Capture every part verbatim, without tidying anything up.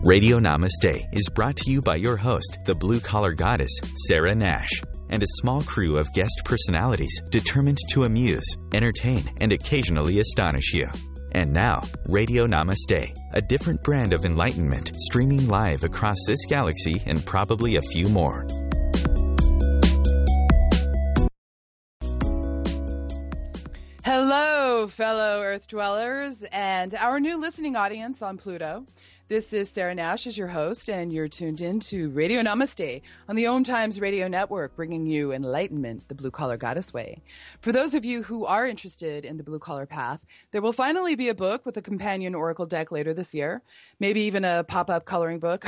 Radio Namaste is brought to you by your host, the blue-collar goddess, Sarah Nash, and a small crew of guest personalities determined to amuse, entertain, and occasionally astonish you. And now, Radio Namaste, a different brand of enlightenment streaming live across this galaxy and probably a few more. Hello, fellow Earth dwellers, and our new listening audience on Pluto. This is Sarah Nash as your host, and you're tuned in to Radio Namaste on the Om Times Radio Network, bringing you enlightenment the blue-collar goddess way. For those of you who are interested in the blue-collar path, there will finally be a book with a companion oracle deck later this year, maybe even a pop-up coloring book.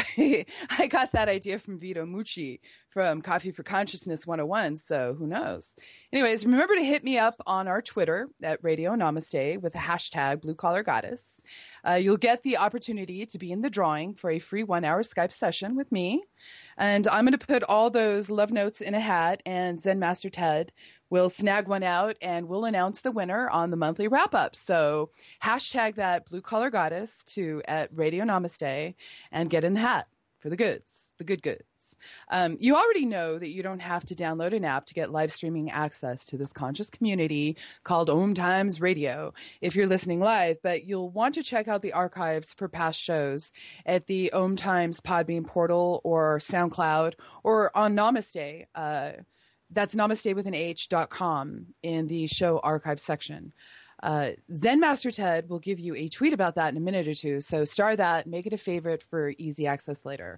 I got that idea from Vito Mucci from Coffee for Consciousness one oh one, so who knows? Anyways, remember to hit me up on our Twitter at Radio Namaste with the hashtag Blue Collar Goddess. Uh, you'll get the opportunity to be in the drawing for a free one-hour Skype session with me. And I'm going to put all those love notes in a hat, and Zen Master Ted will snag one out, and we'll announce the winner on the monthly wrap-up. So hashtag that Blue Collar Goddess to at Radio Namaste and get in the hat for the goods, the good goods. Um, you already know that you don't have to download an app to get live streaming access to this conscious community called Om Times Radio if you're listening live, but you'll want to check out the archives for past shows at the Om Times Podbean portal or SoundCloud or on Namaste. Uh, that's namaste with an H dot com in the show archive section. Uh, Zen Master Ted will give you a tweet about that in a minute or two, so star that, make it a favorite for easy access later.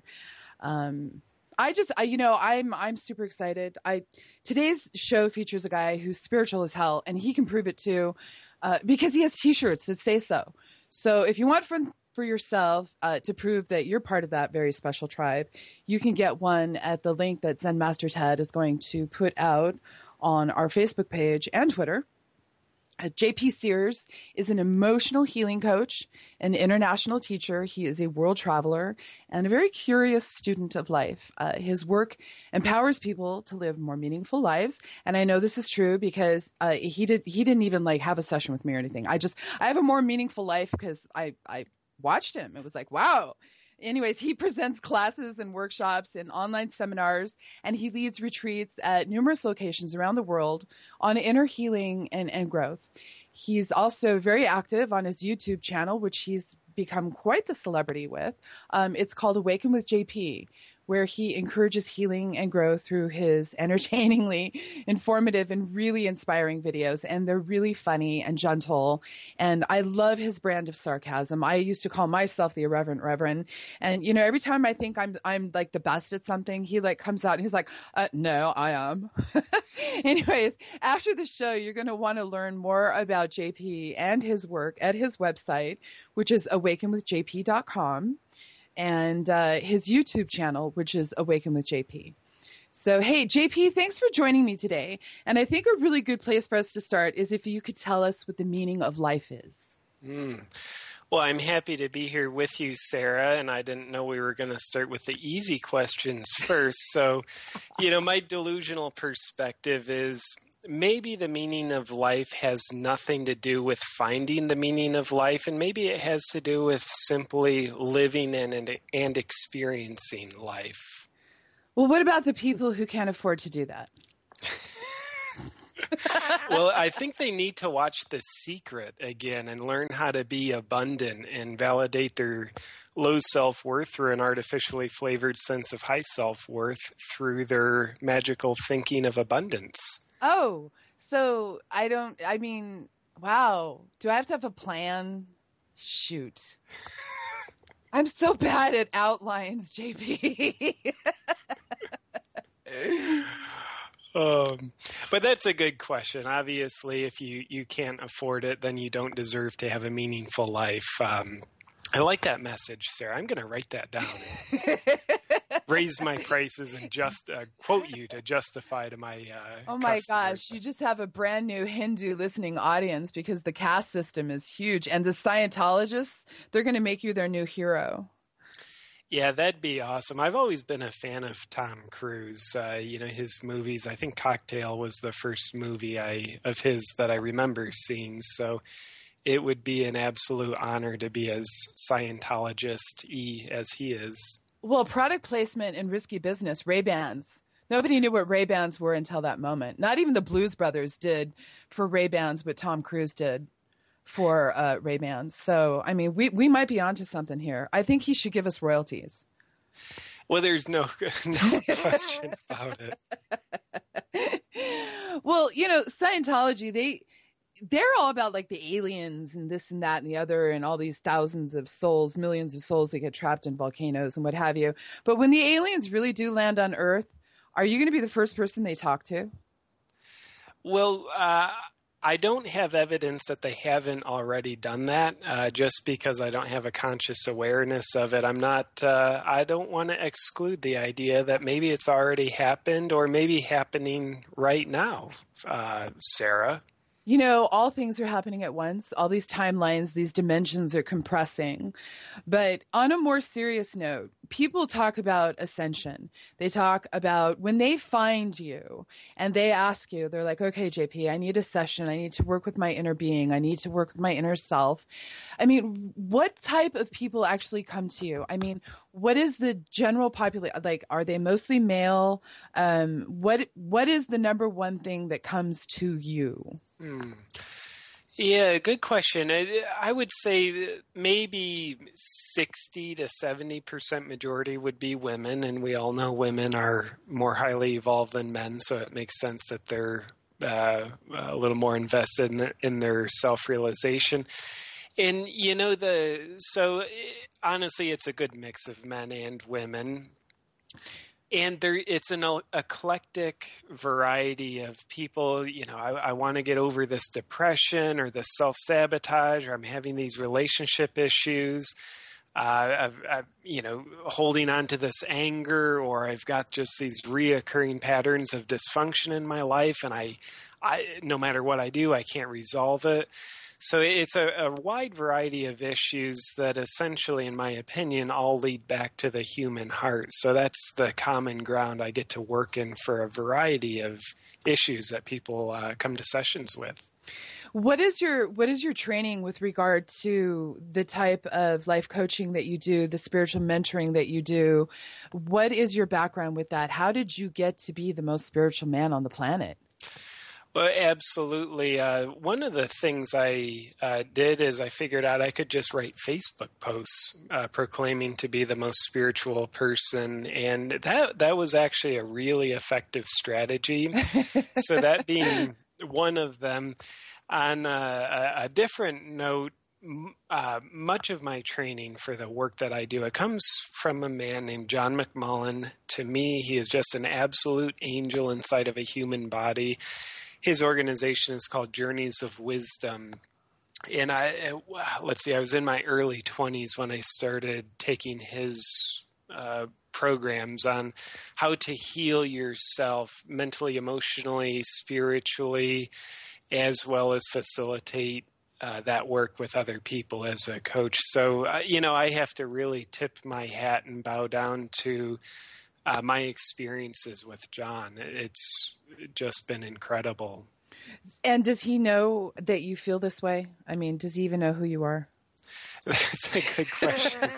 Um, I just, I, you know, I'm, I'm super excited. I, today's show features a guy who's spiritual as hell, and he can prove it too, uh, because he has t-shirts that say so. So if you want for, for yourself, uh, to prove that you're part of that very special tribe, you can get one at the link that Zen Master Ted is going to put out on our Facebook page and Twitter. Uh, J P Sears is an emotional healing coach, an international teacher. He is a world traveler and a very curious student of life. Uh, his work empowers people to live more meaningful lives. And I know this is true because uh, he did he didn't even like have a session with me or anything. I just I have a more meaningful life because I, I watched him. It was like, wow. Anyways, he presents classes and workshops and online seminars, and he leads retreats at numerous locations around the world on inner healing and, and growth. He's also very active on his YouTube channel, which he's become quite the celebrity with. Um, it's called Awaken with J P, where he encourages healing and growth through his entertainingly informative and really inspiring videos. And they're really funny and gentle. And I love his brand of sarcasm. I used to call myself the irreverent reverend. And, you know, every time I think I'm, I'm like the best at something, he like comes out and he's like, uh, no, I am. Anyways, after the show, you're going to want to learn more about J P and his work at his website, which is awaken with J P dot com. And uh, his YouTube channel, which is Awaken with J P. So, hey, J P, thanks for joining me today. And I think a really good place for us to start is if you could tell us what the meaning of life is. Mm. Well, I'm happy to be here with you, Sarah, and I didn't know we were going to start with the easy questions first. So, you know, my delusional perspective is maybe the meaning of life has nothing to do with finding the meaning of life, and maybe it has to do with simply living in and, and experiencing life. Well, what about the people who can't afford to do that? Well, I think they need to watch The Secret again and learn how to be abundant and validate their low self-worth through an artificially flavored sense of high self-worth through their magical thinking of abundance. Oh, so I don't, I mean, wow. Do I have to have a plan? Shoot. I'm so bad at outlines, J P. um, but that's a good question. Obviously, if you, you can't afford it, then you don't deserve to have a meaningful life. Um, I like that message, Sarah. I'm going to write that down. Raise my prices and just uh, quote you to justify to my uh, oh my customers. gosh, you just have a brand new Hindu listening audience because the caste system is huge, and the Scientologists, they're going to make you their new hero. Yeah, that'd be awesome. I've always been a fan of Tom Cruise. Uh, you know, his movies. I think Cocktail was the first movie I of his that I remember seeing. So it would be an absolute honor to be as Scientologist-y as he is. Well, product placement in risky business, Ray-Bans. Nobody knew what Ray-Bans were until that moment. Not even the Blues Brothers did for Ray-Bans what Tom Cruise did for uh, Ray-Bans. So, I mean, we, we might be onto something here. I think he should give us royalties. Well, there's no, no question about it. Well, you know, Scientology, they... they're all about like the aliens and this and that and the other and all these thousands of souls, millions of souls that get trapped in volcanoes and what have you. But when the aliens really do land on Earth, are you going to be the first person they talk to? Well, uh, I don't have evidence that they haven't already done that. Uh, just because I don't have a conscious awareness of it, I'm not. Uh, I don't want to exclude the idea that maybe it's already happened or maybe happening right now, uh, Sarah. You know, all things are happening at once. All these timelines, these dimensions are compressing. But on a more serious note, people talk about ascension. They talk about when they find you and they ask you, they're like, okay, J P, I need a session. I need to work with my inner being. I need to work with my inner self. I mean, what type of people actually come to you? I mean, what is the general population? Like, are they mostly male? Um, what What is the number one thing that comes to you? Hmm. Yeah, good question. I, I would say maybe sixty to seventy percent majority would be women, and we all know women are more highly evolved than men, so it makes sense that they're uh, a little more invested in, the, in their self-realization. And, you know, the so honestly, it's a good mix of men and women. And there, it's an eclectic variety of people. You know, I, I want to get over this depression or this self-sabotage, or I'm having these relationship issues. Uh, I've, I've, you know, holding on to this anger, or I've got just these reoccurring patterns of dysfunction in my life, and I, I, no matter what I do, I can't resolve it. So it's a, a wide variety of issues that essentially, in my opinion, all lead back to the human heart. So that's the common ground I get to work in for a variety of issues that people uh, come to sessions with. What is your what is your training with regard to the type of life coaching that you do, the spiritual mentoring that you do? What is your background with that? How did you get to be the most spiritual man on the planet? Well, absolutely. Uh, one of the things I uh, did is I figured out I could just write Facebook posts uh, proclaiming to be the most spiritual person. And that that was actually a really effective strategy. So that being one of them. On a, a different note, uh, much of my training for the work that I do, it comes from a man named John McMullen. To me, he is just an absolute angel inside of a human body. His organization is called Journeys of Wisdom. And I, let's see, I was in my early twenties when I started taking his uh, programs on how to heal yourself mentally, emotionally, spiritually, as well as facilitate uh, that work with other people as a coach. So, uh, you know, I have to really tip my hat and bow down to uh, my experiences with John. It's just been incredible. And does he know that you feel this way? I mean, does he even know who you are? That's a good question.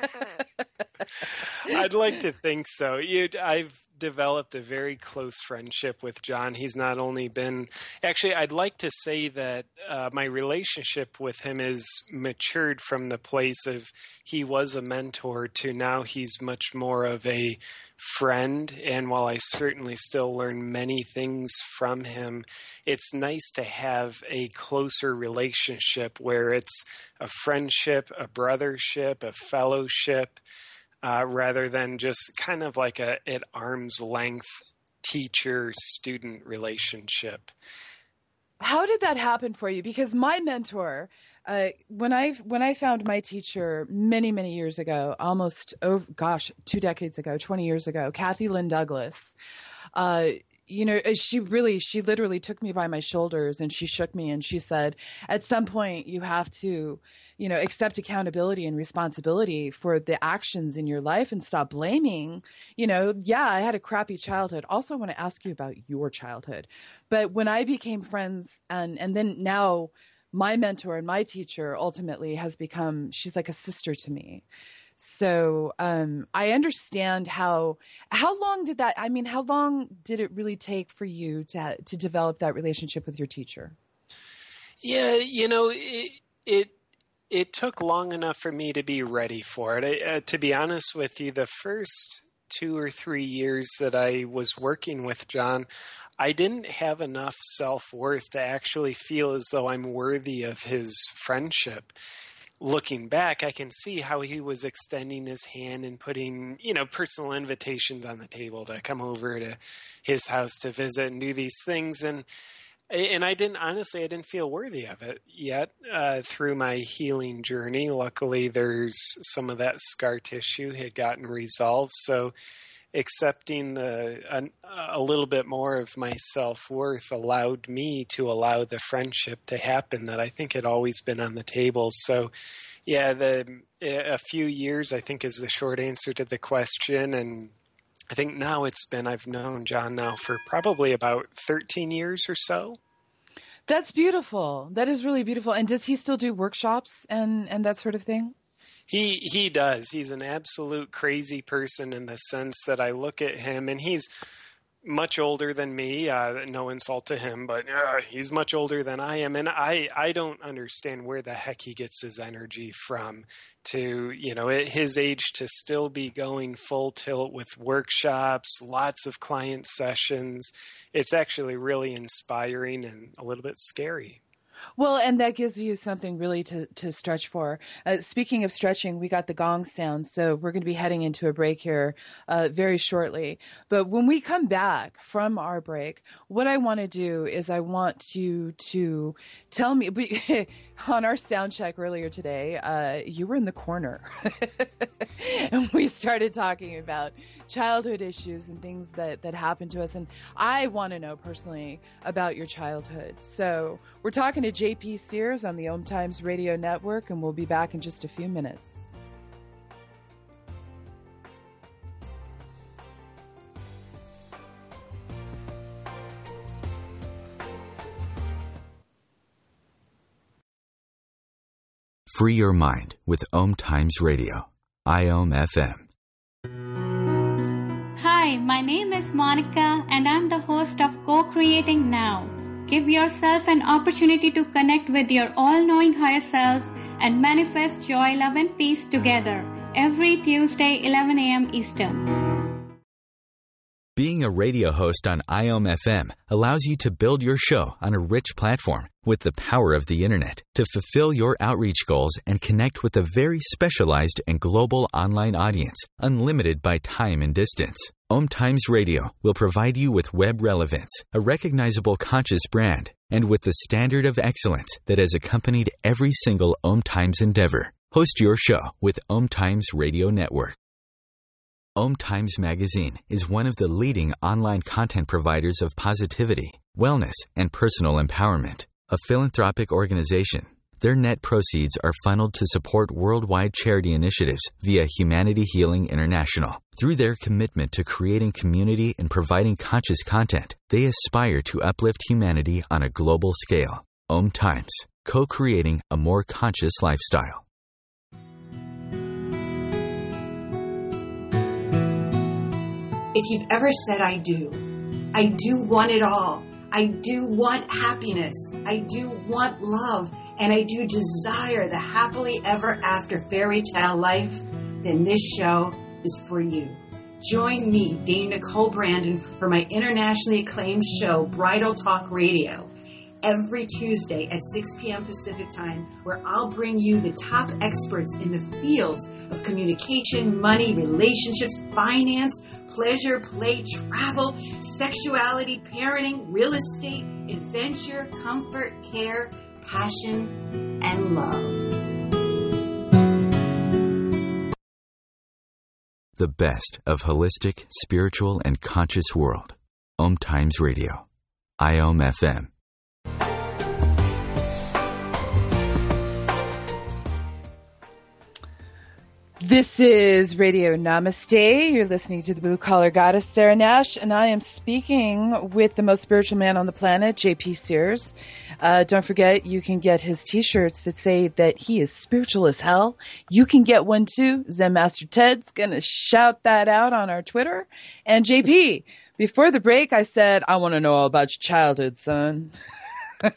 I'd like to think so. You, I've developed a very close friendship with John. He's not only been, actually, I'd like to say that uh, my relationship with him is matured from the place of he was a mentor to now he's much more of a friend. And while I certainly still learn many things from him, it's nice to have a closer relationship where it's a friendship, a brothership, a fellowship, Uh, rather than just kind of like a at arm's length teacher-student relationship. How did that happen for you? Because my mentor, uh, when I when I found my teacher many many years ago, almost oh gosh, two decades ago, twenty years ago, Kathy Lynn Douglas. Uh, You know, she really, she literally took me by my shoulders and she shook me and she said, at some point you have to, you know, accept accountability and responsibility for the actions in your life and stop blaming. You know, yeah, I had a crappy childhood. Also, I want to ask you about your childhood. But when I became friends and, and then now my mentor and my teacher ultimately has become, she's like a sister to me. So um, I understand how, how long did that, I mean, how long did it really take for you to to develop that relationship with your teacher? Yeah, you know, it, it, it took long enough for me to be ready for it. I, uh, to be honest with you, the first two or three years that I was working with John, I didn't have enough self-worth to actually feel as though I'm worthy of his friendship. Looking back, I can see how he was extending his hand and putting, you know, personal invitations on the table to come over to his house to visit and do these things. And and I didn't, honestly, I didn't feel worthy of it yet uh, through my healing journey. Luckily, there's some of that scar tissue had gotten resolved. So accepting the a, a little bit more of my self-worth allowed me to allow the friendship to happen that I think had always been on the table. So yeah, the a few years I think is the short answer to the question. And I think now it's been, I've known John now for probably about thirteen years or so. That's beautiful. That is really beautiful. And does he still do workshops and, and that sort of thing? He he does. He's an absolute crazy person in the sense that I look at him, and he's much older than me. Uh, no insult to him, but uh, he's much older than I am, and I, I don't understand where the heck he gets his energy from to, you know, at his age to still be going full tilt with workshops, lots of client sessions. It's actually really inspiring and a little bit scary. Well, and that gives you something really to, to stretch for. Uh, speaking of stretching, we got the gong sound, so we're going to be heading into a break here uh, very shortly. But when we come back from our break, what I want to do is I want you to tell me, we, on our sound check earlier today, uh, you were in the corner. And we started talking about childhood issues and things that, that happened to us. And I want to know personally about your childhood. So we're talking to J P Sears on the Om Times Radio Network, and we'll be back in just a few minutes. Free your mind with Om Times Radio, I O M F M. Hi, my name is Monica and I'm the host of Co-Creating Now. Give yourself an opportunity to connect with your all-knowing higher self and manifest joy, love and peace together every Tuesday, eleven a.m. Eastern. Being a radio host on I O M F M allows you to build your show on a rich platform with the power of the internet to fulfill your outreach goals and connect with a very specialized and global online audience, unlimited by time and distance. Om Times Radio will provide you with web relevance, a recognizable conscious brand, and with the standard of excellence that has accompanied every single Om Times endeavor. Host your show with Om Times Radio Network. Om Times Magazine is one of the leading online content providers of positivity, wellness, and personal empowerment. A philanthropic organization, their net proceeds are funneled to support worldwide charity initiatives via Humanity Healing International. Through their commitment to creating community and providing conscious content, they aspire to uplift humanity on a global scale. Om Times, co-creating a more conscious lifestyle. If you've ever said, I do, I do want it all. I do want happiness. I do want love. And I do desire the happily ever after fairy tale life, then this show is for you. Join me, Dana Nicole Brandon, for my internationally acclaimed show, Bridal Talk Radio, every Tuesday at six p.m. Pacific Time, where I'll bring you the top experts in the fields of communication, money, relationships, finance, pleasure, play, travel, sexuality, parenting, real estate, adventure, comfort, care, passion, and love. The best of holistic, spiritual, and conscious world. Om Times Radio, I O M F M. This is Radio Namaste. You're listening to the Blue Collar Goddess, Sarah Nash, and I am speaking with the most spiritual man on the planet, J P Sears. Uh, don't forget, you can get his T-shirts that say that he is spiritual as hell. You can get one too. Zen Master Ted's going to shout that out on our Twitter. And J P, before the break, I said, I want to know all about your childhood, son. uh,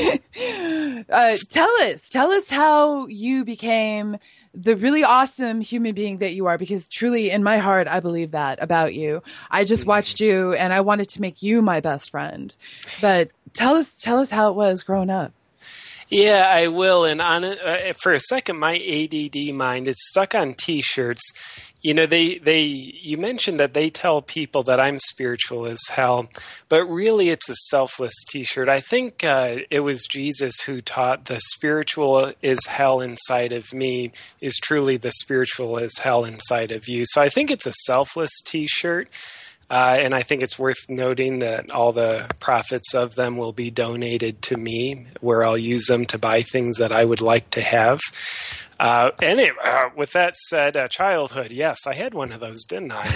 tell us, tell us how you became the really awesome human being that you are, because truly in my heart, I believe that about you. I just watched you and I wanted to make you my best friend. But tell us, tell us how it was growing up. Yeah, I will. And on uh, for a second, my A D D mind, it's stuck on T-shirts. You know, they, they, you mentioned that they tell people that I'm spiritual as hell, but really it's a selfless T-shirt. I think uh, it was Jesus who taught the spiritual is hell inside of me is truly the spiritual is hell inside of you. So I think it's a selfless T-shirt. Uh, and I think it's worth noting that all the profits of them will be donated to me, where I'll use them to buy things that I would like to have. Uh, anyway, uh, with that said, uh, childhood, yes, I had one of those, didn't I?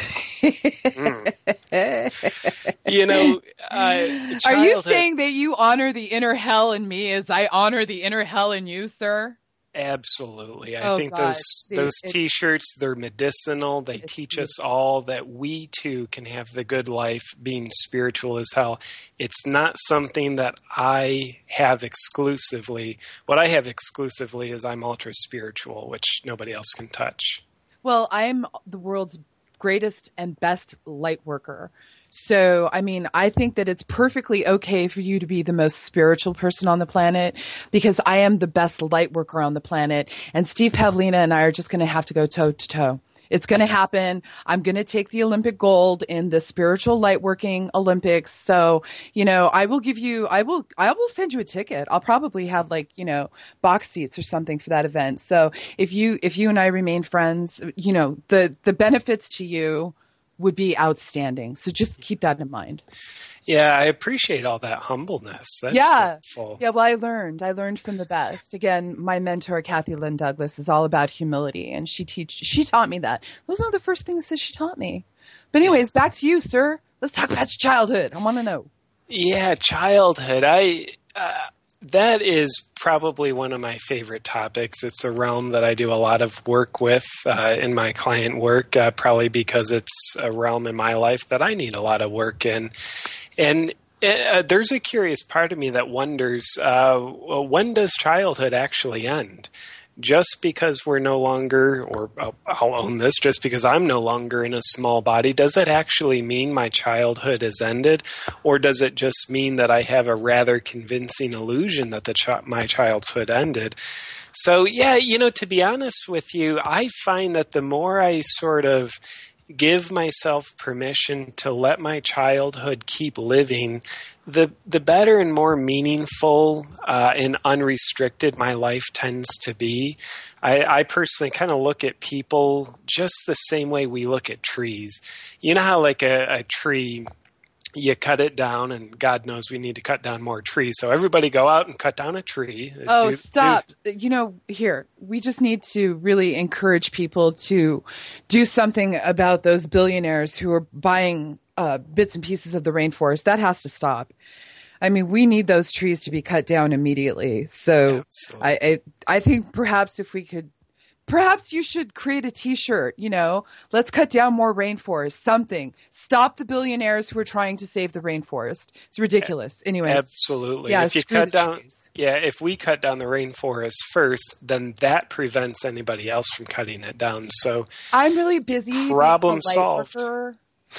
mm. You know, uh, are you saying that you honor the inner hell in me as I honor the inner hell in you, sir? Absolutely. I oh, think God. those the, those it, T-shirts, they're medicinal. They teach us all that we too can have the good life being spiritual as hell. It's not something that I have exclusively. What I have exclusively is I'm ultra spiritual, which nobody else can touch. Well, I'm the world's greatest and best light worker. So, I mean, I think that it's perfectly okay for you to be the most spiritual person on the planet, because I am the best light worker on the planet. And Steve Pavlina and I are just going to have to go toe to toe. It's going to happen. I'm going to take the Olympic gold in the spiritual light working Olympics. So, you know, I will give you, I will, I will send you a ticket. I'll probably have like, you know, box seats or something for that event. So if you, if you and I remain friends, you know, the, the benefits to you would be outstanding. So just keep that in mind. Yeah, I appreciate all that humbleness. That's yeah. wonderful. Yeah, well, I learned. I learned from the best. Again, my mentor, Kathy Lynn Douglas, is all about humility, and she teach. She taught me that. It was one of the first things that she taught me. But anyways, back to you, sir. Let's talk about your childhood. I want to know. Yeah, childhood. I uh, that is probably one of my favorite topics. It's a realm that I do a lot of work with uh, in my client work, uh, probably because it's a realm in my life that I need a lot of work in. And uh, there's a curious part of me that wonders, uh, well, when does childhood actually end? Just because we're no longer, or I'll own this, just because I'm no longer in a small body, does that actually mean my childhood has ended? Or does it just mean that I have a rather convincing illusion that the ch- my childhood ended? So, yeah, you know, to be honest with you, I find that the more I sort of give myself permission to let my childhood keep living, the the better and more meaningful uh, and unrestricted my life tends to be. I, I personally kind of look at people just the same way we look at trees. You know how like a, a tree, you cut it down, and God knows we need to cut down more trees. So everybody go out and cut down a tree. Oh, do, stop. Do. You know, here, we just need to really encourage people to do something about those billionaires who are buying uh, bits and pieces of the rainforest. That has to stop. I mean, we need those trees to be cut down immediately. So I, I, I think perhaps if we could, perhaps you should create a T-shirt, you know, let's cut down more rainforest, something. Stop the billionaires who are trying to save the rainforest. It's ridiculous. Anyways. Absolutely. Yeah, if you cut down, trees. yeah, if we cut down the rainforest first, then that prevents anybody else from cutting it down. So I'm really busy. Problem being a light solved. worker,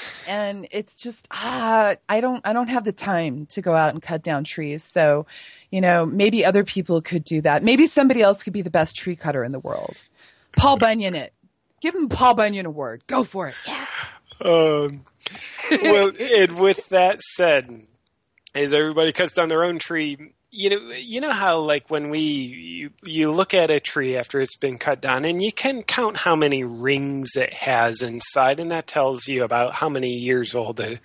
and it's just, ah, I don't, I don't have the time to go out and cut down trees. So, you know, maybe other people could do that. Maybe somebody else could be the best tree cutter in the world. Paul Bunyan it. Give him Paul Bunyan award. Go for it. Yeah. Um, well, and with that said, as everybody cuts down their own tree, you know, you know how like when we you, you look at a tree after it's been cut down, and you can count how many rings it has inside, and that tells you about how many years old the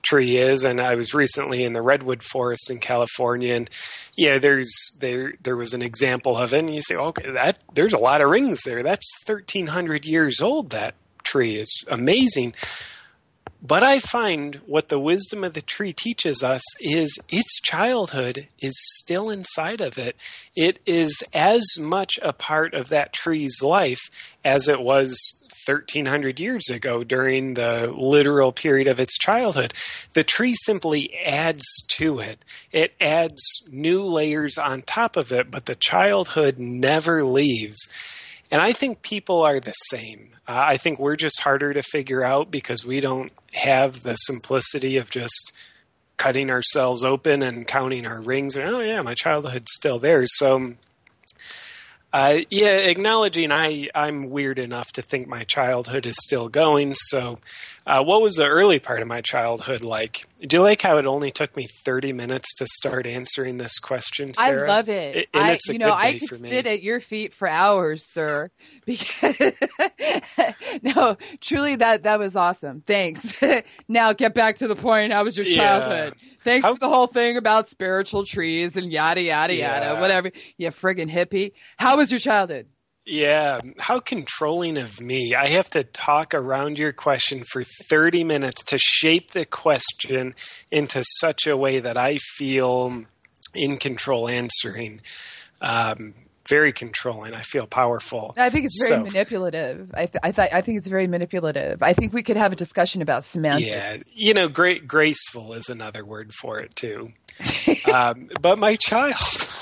tree is. And I was recently in the redwood forest in California, and yeah, there's there there was an example of it, and you say, okay, that there's a lot of rings there. That's thirteen hundred years old. That tree is amazing. But I find what the wisdom of the tree teaches us is its childhood is still inside of it. It is as much a part of that tree's life as it was thirteen hundred years ago during the literal period of its childhood. The tree simply adds to it. It adds new layers on top of it, but the childhood never leaves. And I think people are the same. Uh, I think we're just harder to figure out because we don't have the simplicity of just cutting ourselves open and counting our rings. Oh, yeah, my childhood's still there. So, uh, yeah, acknowledging I, I'm weird enough to think my childhood is still going. So uh, what was the early part of my childhood like? Do you like how it only took me thirty minutes to start answering this question, Sarah? I love it. it and I, it's a you know, good I day could for me. sit at your feet for hours, sir. Because no, truly, that that was awesome. Thanks. Now get back to the point. How was your childhood? Yeah. Thanks How- for the whole thing about spiritual trees and yada yada Yeah. yada, whatever. You friggin' hippie. How was your childhood? Yeah, how controlling of me. I have to talk around your question for thirty minutes to shape the question into such a way that I feel in control answering. Um, very controlling. I feel powerful. I think it's very So- manipulative. I th- I th- I think it's very manipulative. I think we could have a discussion about semantics. Yeah, you know, great, graceful is another word for it too. um, but my child...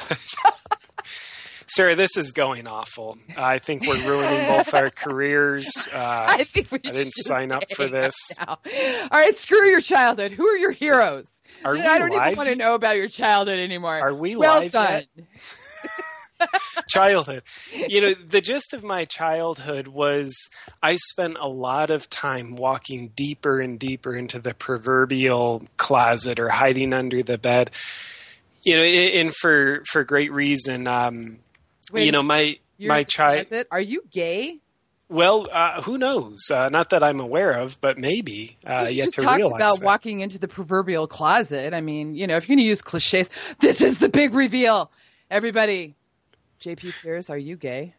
Sarah, this is going awful. I think we're ruining both our careers. Uh, I think we I should didn't just sign up for hang this. up now. All right, screw your childhood. Who are your heroes? Are we I don't live? even want to know about your childhood anymore. Are we well live done. yet? Childhood. You know, the gist of my childhood was I spent a lot of time walking deeper and deeper into the proverbial closet or hiding under the bed. You know, and for for great reason. Um, Wait, you know, my You're my in the child. closet? Are you gay? Well, uh, who knows? Uh, not that I'm aware of, but maybe. Uh, you yet just to talked realize about that. walking into the proverbial closet. I mean, you know, if you're going to use cliches, this is the big reveal. Everybody, J P Sears, are you gay?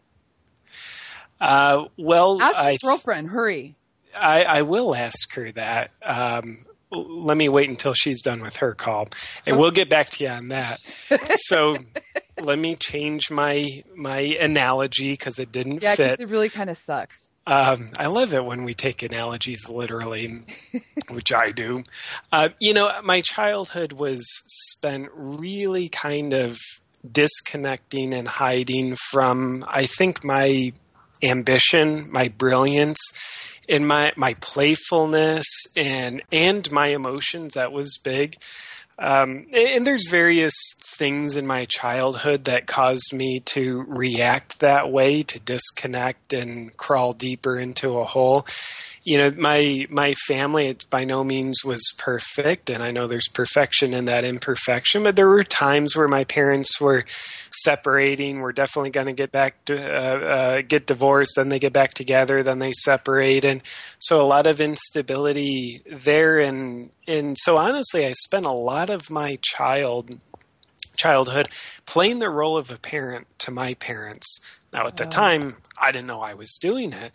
Uh, well, Ask your I, girlfriend. Hurry. I I will ask her that. Um, let me wait until she's done with her call, and we'll get back to you on that. So let me change my my analogy because it didn't Yeah, fit. because it really kind of sucked. Um, I love it when we take analogies literally, which I do. Uh, you know, my childhood was spent really kind of disconnecting and hiding from, I think, my ambition, my brilliance, and my, my playfulness and and my emotions. That was big. Um, and there's various things in my childhood that caused me to react that way, to disconnect and crawl deeper into a hole. You know, my my family, it by no means was perfect, and I know there's perfection in that imperfection, but there were times where my parents were separating. We're definitely going to get back to uh, uh, get divorced, then they get back together, then they separate, and so a lot of instability there. And and so honestly, I spent a lot of my child childhood playing the role of a parent to my parents. Now, at the time, I didn't know I was doing it.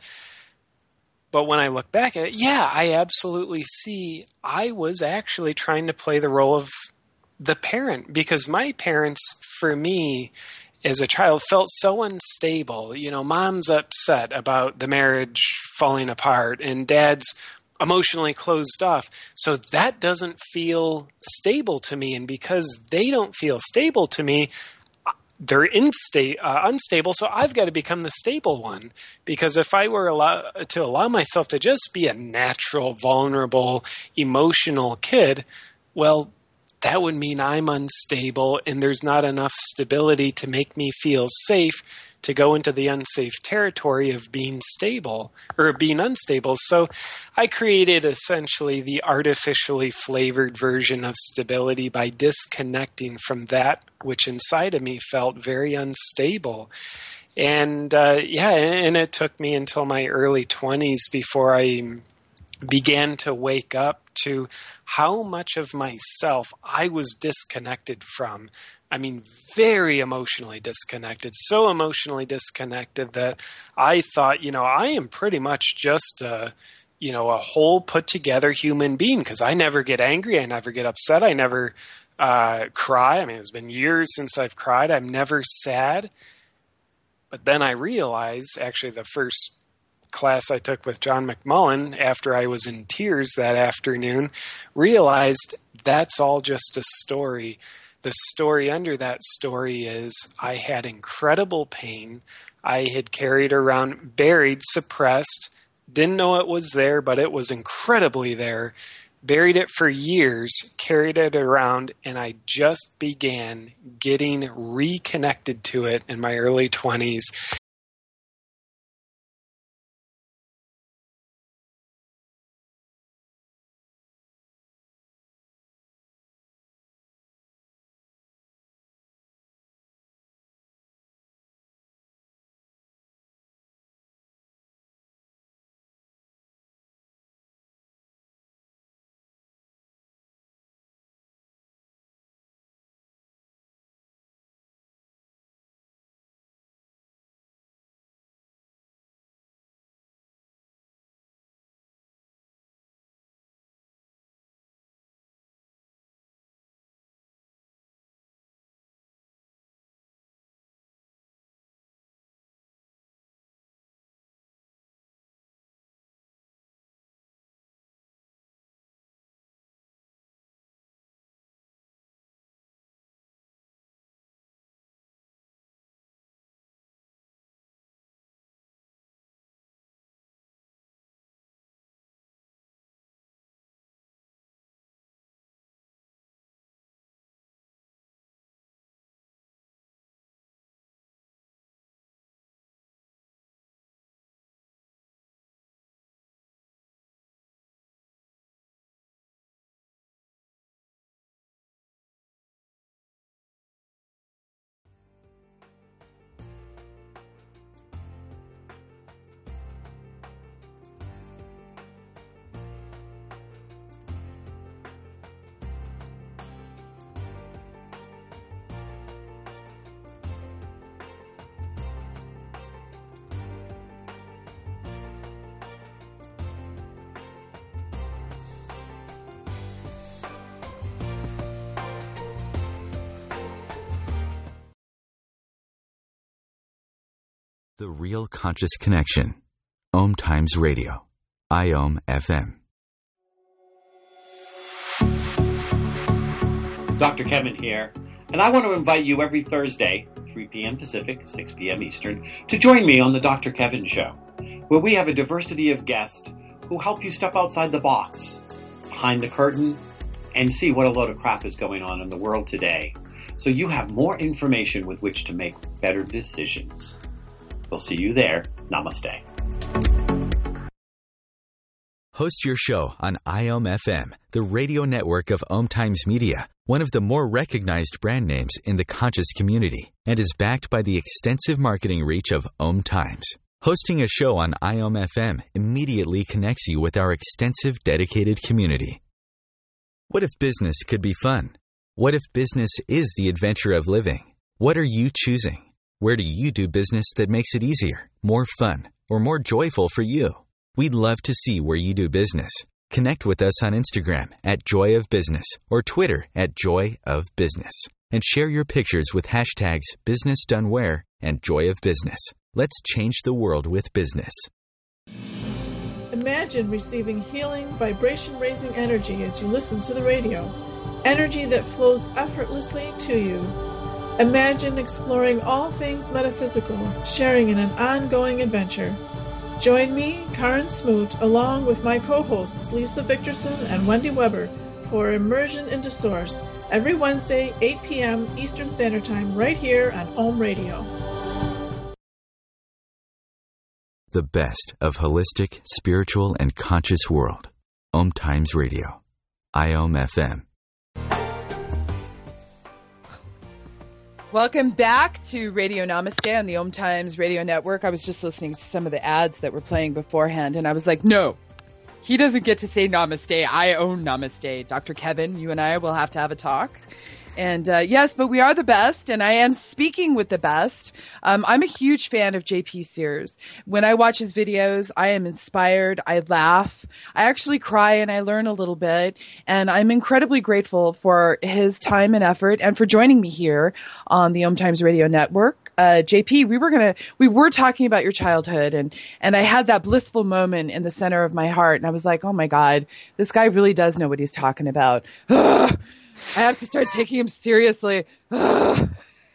But when I look back at it, yeah, I absolutely see I was actually trying to play the role of the parent, because my parents, for me, as a child, felt so unstable. You know, mom's upset about the marriage falling apart, and dad's emotionally closed off. So that doesn't feel stable to me. And because they don't feel stable to me, they're insta- uh, unstable, so I've got to become the stable one. Because if I were allow- to allow myself to just be a natural, vulnerable, emotional kid, well, that would mean I'm unstable and there's not enough stability to make me feel safe to go into the unsafe territory of being stable or being unstable. So I created essentially the artificially flavored version of stability by disconnecting from that which inside of me felt very unstable. And uh, yeah, and it took me until my early twenties before I began to wake up to how much of myself I was disconnected from. I mean, very emotionally disconnected, so emotionally disconnected that I thought, you know, I am pretty much just a, you know, a whole put together human being, because I never get angry. I never get upset. I never uh, cry. I mean, it's been years since I've cried. I'm never sad. But then I realized, actually, the first class I took with John McMullen after I was in tears that afternoon, realized that's all just a story. The story under that story is I had incredible pain. I had carried around, buried, suppressed, didn't know it was there, but it was incredibly there. Buried it for years, carried it around, and I just began getting reconnected to it in my early twenties. The Real Conscious Connection. Om Times Radio. I O M F M. Doctor Kevin here, and I want to invite you every Thursday, three p.m. Pacific, six p.m. Eastern, to join me on the Doctor Kevin Show, where we have a diversity of guests who help you step outside the box, behind the curtain, and see what a load of crap is going on in the world today, so you have more information with which to make better decisions. We'll see you there. Namaste. Host your show on I O M F M, the radio network of Om Times Media, one of the more recognized brand names in the conscious community, and is backed by the extensive marketing reach of Om Times. Hosting a show on I O M F M immediately connects you with our extensive dedicated community. What if business could be fun? What if business is the adventure of living? What are you choosing? Where do you do business that makes it easier, more fun, or more joyful for you? We'd love to see where you do business. Connect with us on Instagram at Joy of Business or Twitter at Joy of Business, and share your pictures with hashtags Business Done Where and Joy of Business. Let's change the world with business. Imagine receiving healing, vibration-raising energy as you listen to the radio. Energy that flows effortlessly to you. Imagine exploring all things metaphysical, sharing in an ongoing adventure. Join me, Karen Smoot, along with my co-hosts Lisa Victorson and Wendy Weber for Immersion into Source every Wednesday, eight p.m. Eastern Standard Time, right here on Om Radio. The best of holistic, spiritual, and conscious world. Om Times Radio. I O M F M. Welcome back to Radio Namaste on the Om Times Radio Network. I was just listening to some of the ads that were playing beforehand, and I was like, no, He doesn't get to say namaste. I own namaste. Doctor Kevin, you and I will have to have a talk. And uh, yes, but we are the best, and I am speaking with the best. Um, I'm a huge fan of J P Sears. When I watch his videos, I am inspired. I laugh. I actually cry, and I learn a little bit. And I'm incredibly grateful for his time and effort, and for joining me here on the Om Times Radio Network. Uh, J P, we were gonna, we were talking about your childhood, and and I had that blissful moment in the center of my heart, and I was like, oh my God, this guy really does know what he's talking about. I have to start taking him seriously. I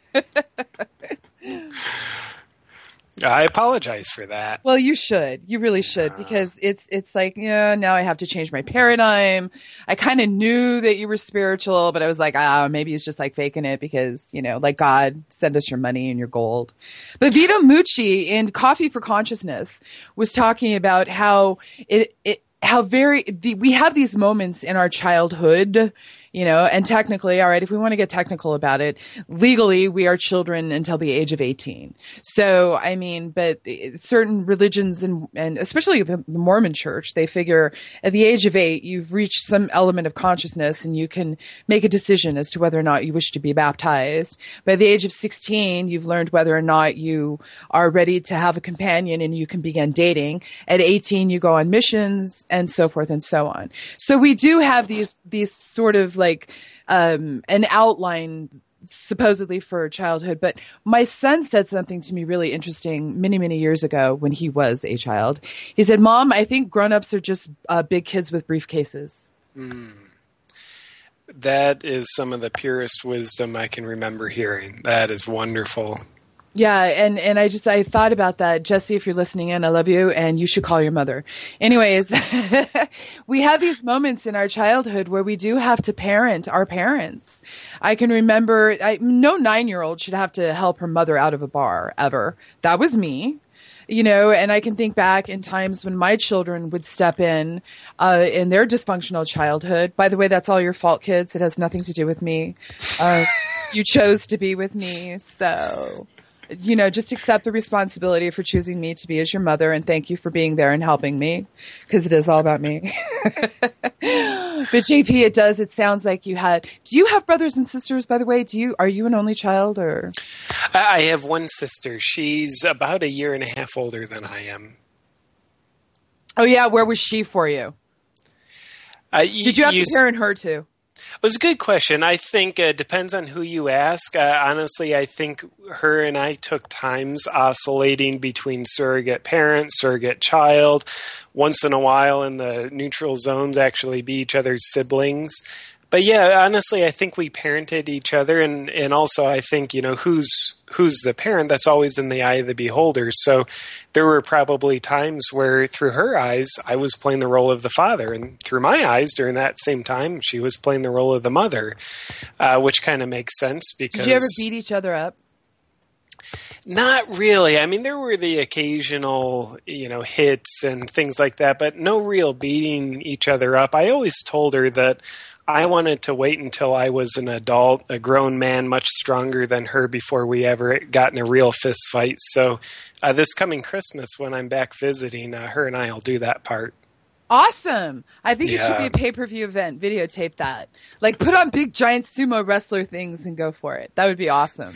apologize for that. Well, you should. You really should, because it's it's like, yeah, now I have to change my paradigm. I kind of knew that you were spiritual, but I was like, ah, maybe he's just like faking it because, you know, like God, send us your money and your gold. But Vito Mucci in Coffee for Consciousness was talking about how it, it how very the, we have these moments in our childhood. You know, and technically, all right, if we want to get technical about it, legally, we are children until the age of eighteen. So, I mean, but certain religions, and, and especially the Mormon church, they figure at the age of eight, you've reached some element of consciousness and you can make a decision as to whether or not you wish to be baptized. By the age of sixteen, you've learned whether or not you are ready to have a companion and you can begin dating. At eighteen, you go on missions and so forth and so on. So we do have these, these sort of like um, an outline supposedly for childhood. But my son said something to me really interesting many, many years ago when he was a child. He said, Mom, I think grown-ups are just uh, big kids with briefcases. Mm. That is some of the purest wisdom I can remember hearing. That is wonderful. Yeah, and, and I just, I thought about that. Jesse, if you're listening in, I love you, and you should call your mother. Anyways, we have these moments in our childhood where we do have to parent our parents. I can remember, I, no nine-year-old should have to help her mother out of a bar, ever. That was me. You know, and I can think back in times when my children would step in uh, in their dysfunctional childhood. By the way, that's all your fault, kids. It has nothing to do with me. Uh, you chose to be with me, so... You know, just accept the responsibility for choosing me to be as your mother, and thank you for being there and helping me, because it is all about me. But J P, it does. It sounds like you had. Do you have brothers and sisters, by the way? Do you? Are you an only child, or? I have one sister. She's about a year and a half older than I am. Oh yeah, where was she for you? Uh, Did you have you, to parent her too? It was a good question. I think it uh, depends on who you ask. Uh, honestly, I think her and I took times oscillating between surrogate parent, surrogate child. Once in a while in the neutral zones, actually be each other's siblings. But yeah, honestly, I think we parented each other, and, and also I think, you know, who's who's the parent, that's always in the eye of the beholder. So there were probably times where through her eyes, I was playing the role of the father, and through my eyes during that same time, she was playing the role of the mother, uh, which kind of makes sense because... Did you ever beat each other up? Not really. I mean, there were the occasional, you know, hits and things like that, but no real beating each other up. I always told her that I wanted to wait until I was an adult, a grown man, much stronger than her before we ever got in a real fist fight. So uh, this coming Christmas, when I'm back visiting, uh, her and I will do that part. Awesome. I think Yeah. it should be a pay-per-view event. Videotape that. Like, put on big, giant sumo wrestler things and go for it. That would be awesome.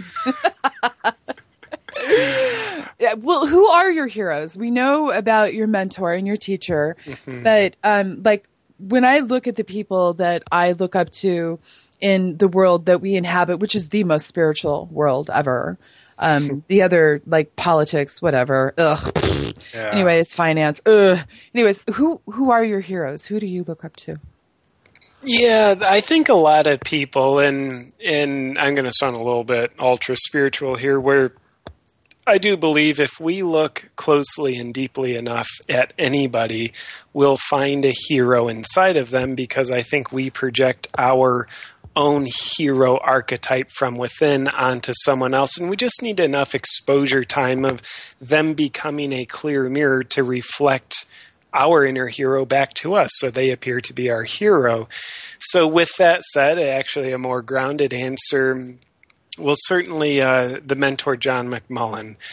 Yeah, well, who are your heroes? We know about your mentor and your teacher, Mm-hmm. but um, like when I look at the people that I look up to in the world that we inhabit, which is the most spiritual world ever, um, the other like politics, whatever. Ugh. Yeah. Anyways, finance. Ugh. Anyways, who who are your heroes? Who do you look up to? Yeah, I think a lot of people, and and I'm going to sound a little bit ultra spiritual here, where I do believe if we look closely and deeply enough at anybody, we'll find a hero inside of them, because I think we project our own hero archetype from within onto someone else, and we just need enough exposure time of them becoming a clear mirror to reflect our inner hero back to us, so they appear to be our hero. So with that said, actually a more grounded answer, well, certainly uh, the mentor John McMullen.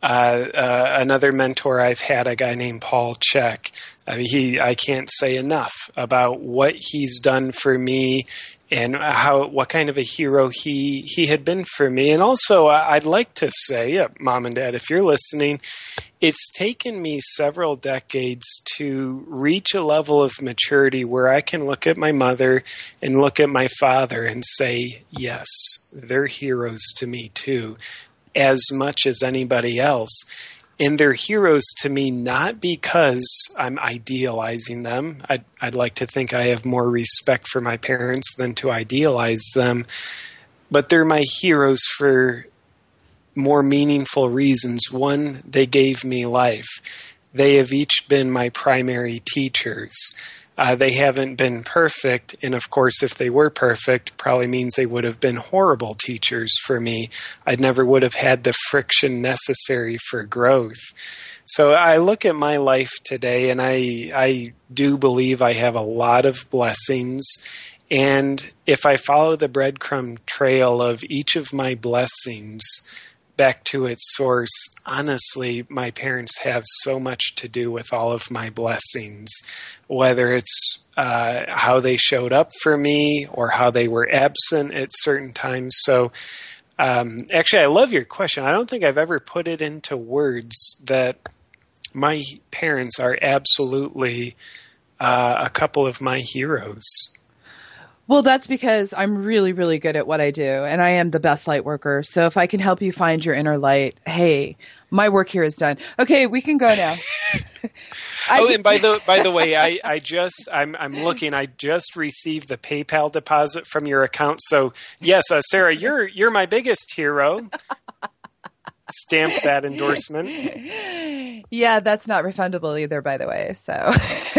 Uh, uh, another mentor I've had, a guy named Paul Chek. I mean, he, I can't say enough about what he's done for me and how, what kind of a hero he, he had been for me. And also, I'd like to say, yeah, Mom and Dad, if you're listening, it's taken me several decades to reach a level of maturity where I can look at my mother and look at my father and say, yes, they're heroes to me too, as much as anybody else. And they're heroes to me not because I'm idealizing them. I'd, I'd like to think I have more respect for my parents than to idealize them. But they're my heroes for more meaningful reasons. One, they gave me life. They have each been my primary teachers. Uh, they haven't been perfect, and of course, if they were perfect, probably means they would have been horrible teachers for me. I never would have had the friction necessary for growth. So I look at my life today, and I I do believe I have a lot of blessings. And if I follow the breadcrumb trail of each of my blessings back to its source, honestly, my parents have so much to do with all of my blessings, whether it's uh, how they showed up for me or how they were absent at certain times. So um, actually, I love your question. I don't think I've ever put it into words that my parents are absolutely uh, a couple of my heroes. Well, that's because I'm really, really good at what I do, and I am the best light worker. So if I can help you find your inner light, hey, my work here is done. Okay, we can go now. oh, just... and by the by the way, I, I just I'm I'm looking. I just received the PayPal deposit from your account. So yes, uh, Sarah, you're you're my biggest hero. Stamp that endorsement. Yeah, that's not refundable either, by the way. So.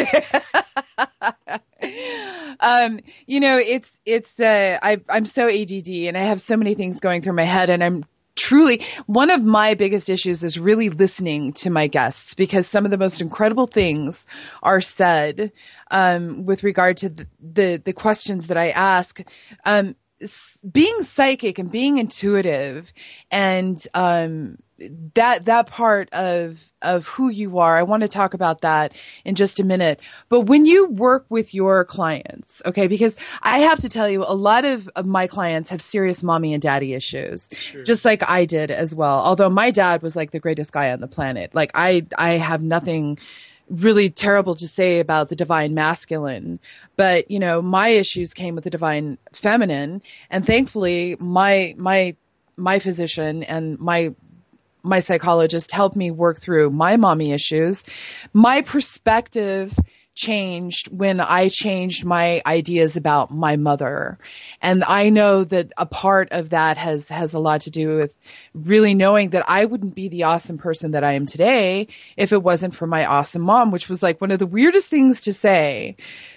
Um, you know, it's, it's, uh, I, I'm so A D D and I have so many things going through my head, and I'm truly, one of my biggest issues is really listening to my guests, because some of the most incredible things are said, um, with regard to the, the, the questions that I ask. Um, being psychic and being intuitive and, um, that, that part of, of who you are, I want to talk about that in just a minute. But when you work with your clients, okay, because I have to tell you, a lot of, of my clients have serious mommy and daddy issues, sure. Just like I did as well. Although my dad was like the greatest guy on the planet. Like I, I have nothing really terrible to say about the divine masculine, but you know, my issues came with the divine feminine, and thankfully my, my, my physician and my, my psychologist helped me work through my mommy issues. My perspective changed when I changed my ideas about my mother. And I know that a part of that has, has a lot to do with really knowing that I wouldn't be the awesome person that I am today if it wasn't for my awesome mom, which was like one of the weirdest things to say.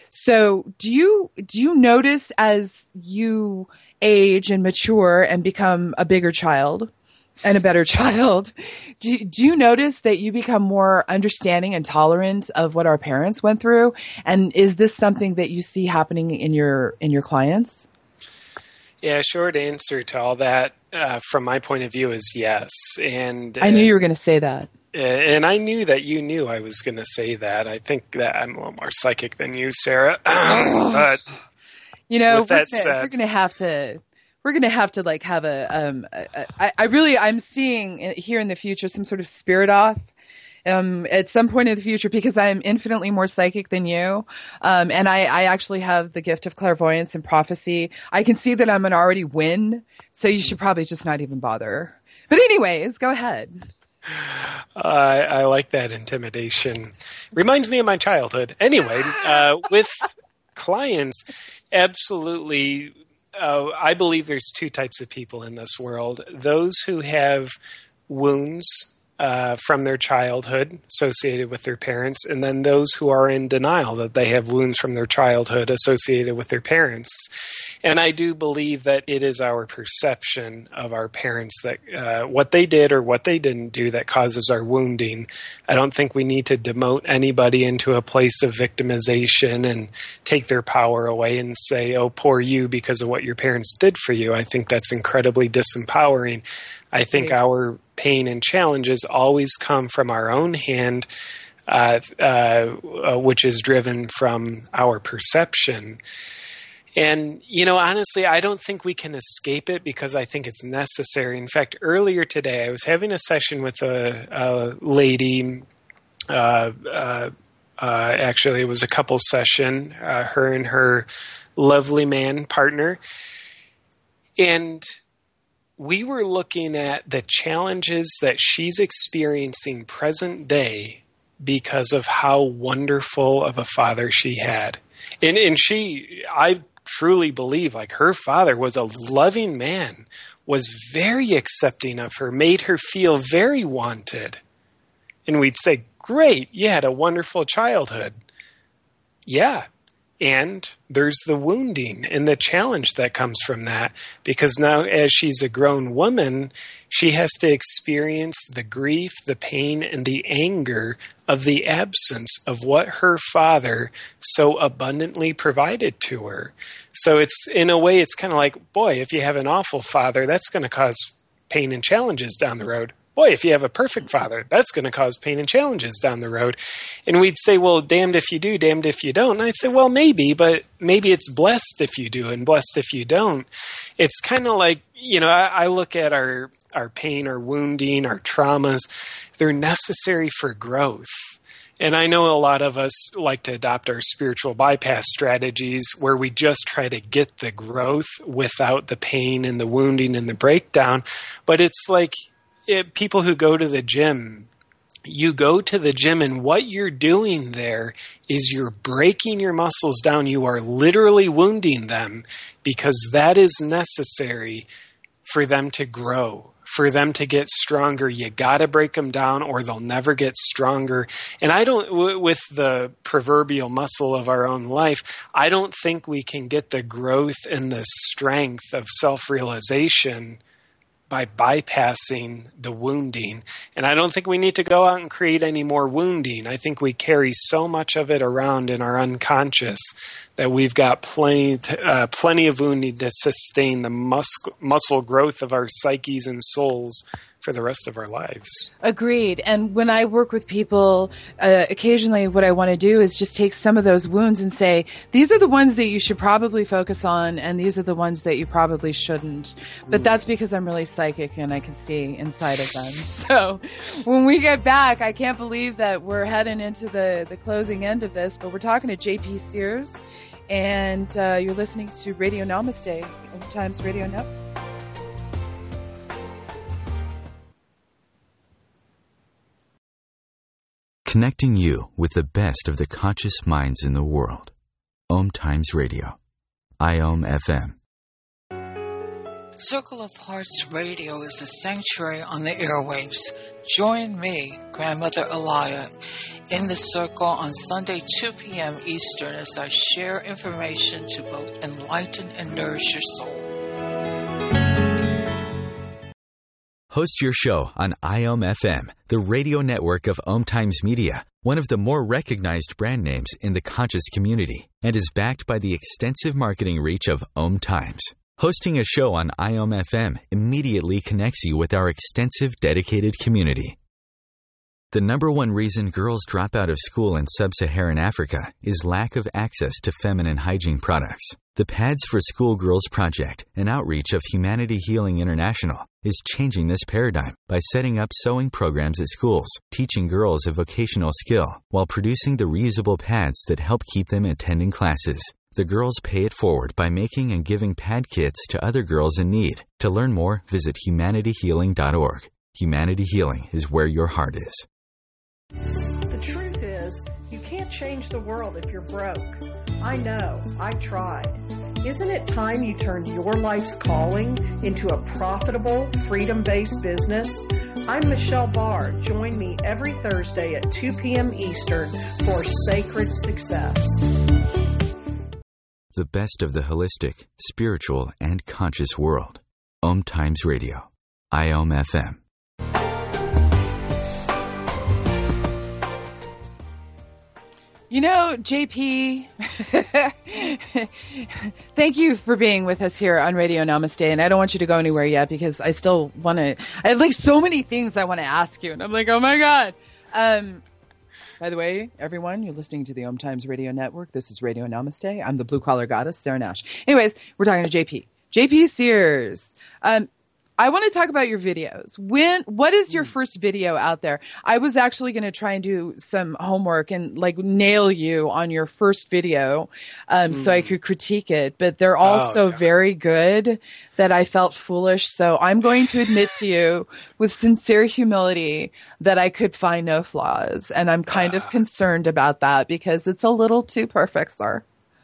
So do you, do you notice as you age and mature and become a bigger child and a better child, do, do you notice that you become more understanding and tolerant of what our parents went through? And is this something that you see happening in your, in your clients? Yeah, short answer to all that, uh, from my point of view, is yes. And I knew you were going to say that. And I knew that you knew I was going to say that. I think that I'm a little more psychic than you, Sarah. But you know, we're going to have to. We're going to have to like have a, um, a, a, I really, I'm seeing here in the future some sort of spirit off, um, at some point in the future, because I'm infinitely more psychic than you. Um, and I, I actually have the gift of clairvoyance and prophecy. I can see that I'm going to already win. So you should probably just not even bother. But anyways, go ahead. Uh, I, I like that intimidation. Reminds me of my childhood. Anyway, uh, with clients, absolutely. Uh, I believe there's two types of people in this world. Those who have wounds uh, from their childhood associated with their parents, and then those who are in denial that they have wounds from their childhood associated with their parents. And I do believe that it is our perception of our parents, that uh, what they did or what they didn't do, that causes our wounding. I don't think we need to demote anybody into a place of victimization and take their power away and say, oh, poor you because of what your parents did for you. I think that's incredibly disempowering. I think our pain and challenges always come from our own hand, uh, uh, uh, which is driven from our perception. And, you know, honestly, I don't think we can escape it because I think it's necessary. In fact, earlier today, I was having a session with a, a lady. Uh, uh, uh, actually, it was a couple session, uh, her and her lovely man partner. And we were looking at the challenges that she's experiencing present day because of how wonderful of a father she had. And, and she, I truly believe, like, her father was a loving man, was very accepting of her, made her feel very wanted. And we'd say, great, you had a wonderful childhood. Yeah. And there's the wounding and the challenge that comes from that, because now as she's a grown woman, she has to experience the grief, the pain, and the anger of the absence of what her father so abundantly provided to her. So it's, in a way, it's kind of like, boy, if you have an awful father, that's going to cause pain and challenges down the road. Boy, if you have a perfect father, that's going to cause pain and challenges down the road. And we'd say, well, damned if you do, damned if you don't. And I'd say, well, maybe, but maybe it's blessed if you do and blessed if you don't. It's kind of like, you know, I, I look at our, our pain, our wounding, our traumas. They're necessary for growth. And I know a lot of us like to adopt our spiritual bypass strategies where we just try to get the growth without the pain and the wounding and the breakdown. But it's like, It, people who go to the gym, you go to the gym and what you're doing there is you're breaking your muscles down. You are literally wounding them because that is necessary for them to grow, for them to get stronger. You got to break them down or they'll never get stronger. And I don't, w- with the proverbial muscle of our own life, I don't think we can get the growth and the strength of self-realization by bypassing the wounding. And I don't think we need to go out and create any more wounding. I think we carry so much of it around in our unconscious that we've got plenty, uh, plenty of wounding to sustain the mus- muscle growth of our psyches and souls for the rest of our lives. Agreed. And when I work with people, uh, occasionally what I want to do is just take some of those wounds and say, these are the ones that you should probably focus on, and these are the ones that you probably shouldn't. But that's because I'm really psychic and I can see inside of them. So when we get back, I can't believe that we're heading into the, the closing end of this, but we're talking to J P Sears, and uh, you're listening to Radio Namaste, Old Times Radio Network. Connecting you with the best of the conscious minds in the world. Om Times Radio. I O M F M. Circle of Hearts Radio is a sanctuary on the airwaves. Join me, Grandmother Elia, in the circle on Sunday, two p.m. Eastern, as I share information to both enlighten and nourish your soul. Host your show on I O M F M, the radio network of Om Times Media, one of the more recognized brand names in the conscious community, and is backed by the extensive marketing reach of Om Times. Hosting a show on I O M F M immediately connects you with our extensive dedicated community. The number one reason girls drop out of school in sub-Saharan Africa is lack of access to feminine hygiene products. The Pads for Schoolgirls Project, an outreach of Humanity Healing International, is changing this paradigm by setting up sewing programs at schools, teaching girls a vocational skill, while producing the reusable pads that help keep them attending classes. The girls pay it forward by making and giving pad kits to other girls in need. To learn more, visit humanity healing dot org. Humanity Healing is where your heart is. The truth is, you can't change the world if you're broke. I know, I've tried. Isn't it time you turned your life's calling into a profitable, freedom-based business? I'm Michelle Barr. Join me every Thursday at two p.m. Eastern for Sacred Success. The best of the holistic, spiritual, and conscious world. Om Times Radio. I O M F M. You know, J P, thank you for being with us here on Radio Namaste. And I don't want you to go anywhere yet because I still want to, I have like so many things I want to ask you. And I'm like, oh my God. Um, by the way, everyone, you're listening to the Om Times Radio Network. This is Radio Namaste. I'm the blue collar goddess, Sarah Nash. Anyways, we're talking to J P. J P Sears. Um, I want to talk about your videos. When, what is your first video out there? I was actually going to try and do some homework and like nail you on your first video, um, mm. so I could critique it, but they're all oh, so yeah. very good that I felt foolish. So I'm going to admit to you with sincere humility that I could find no flaws. And I'm kind uh. of concerned about that because it's a little too perfect, sir.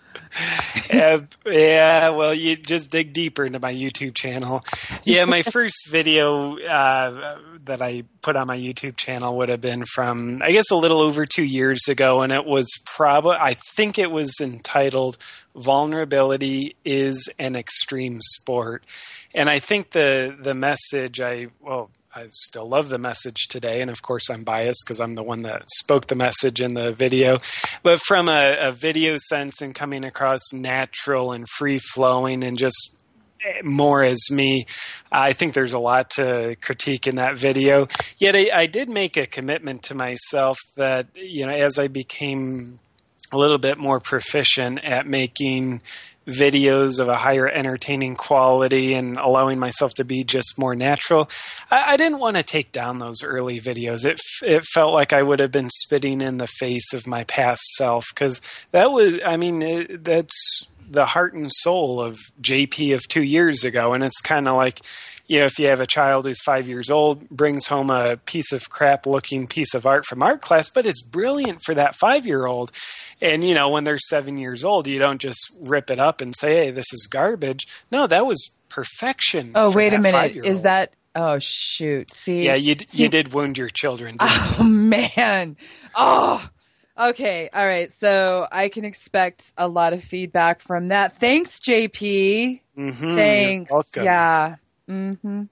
uh, yeah, well, you just dig deeper into my YouTube channel. Yeah, my first video uh, that I put on my YouTube channel would have been from, I guess, a little over two years ago, and it was probably, I think it was entitled "Vulnerability is an Extreme Sport," and I think the the message I well. I still love the message today, and of course I'm biased because I'm the one that spoke the message in the video. But from a, a video sense and coming across natural and free-flowing and just more as me, I think there's a lot to critique in that video. Yet I, I did make a commitment to myself that, you know, as I became a little bit more proficient at making videos of a higher entertaining quality and allowing myself to be just more natural, I, I didn't want to take down those early videos. It it felt like I would have been spitting in the face of my past self because that was, I mean, it, that's the heart and soul of J P of two years ago. And it's kind of like, you know, if you have a child who's five years old, brings home a piece of crap looking piece of art from art class, but it's brilliant for that five-year-old. And, you know, when they're seven years old, you don't just rip it up and say, hey, this is garbage. No, that was perfection. Oh, wait a minute. Is that, oh, shoot. See? Yeah, you, see? you did wound your children. Oh, you? man. Oh, okay. All right. So I can expect a lot of feedback from that. Thanks, J P. Mm-hmm. Thanks. You're welcome. Yeah. Mm-hmm.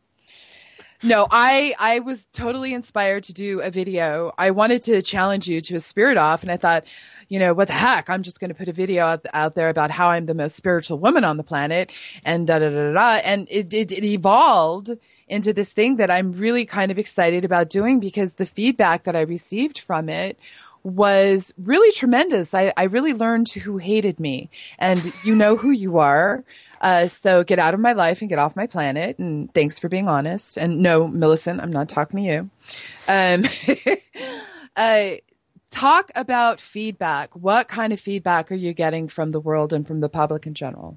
No, I I was totally inspired to do a video. I wanted to challenge you to a spirit off, and I thought, you know, what the heck? I'm just going to put a video out, out there about how I'm the most spiritual woman on the planet, and da da da da. And it, it it evolved into this thing that I'm really kind of excited about doing because the feedback that I received from it was really tremendous. I, I really learned who hated me, and you know who you are. Uh, so get out of my life and get off my planet. And thanks for being honest. And no, Millicent, I'm not talking to you. Um, uh, talk about feedback. What kind of feedback are you getting from the world and from the public in general?